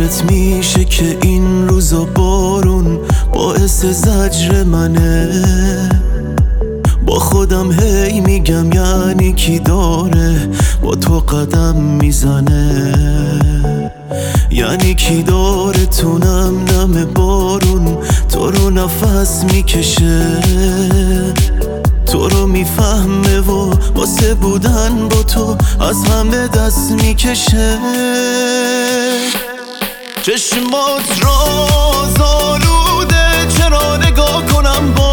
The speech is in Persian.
یادت میشه که این روزا بارون باعث زجر منه. با خودم هی میگم یعنی کی داره با تو قدم میزنه، یعنی کی داره تو نم نم بارون تو رو نفس میکشه، تو رو میفهمه و واسه بودن با تو از همه دست میکشه. چشمات راز آلوده، چرا نگاه کنم با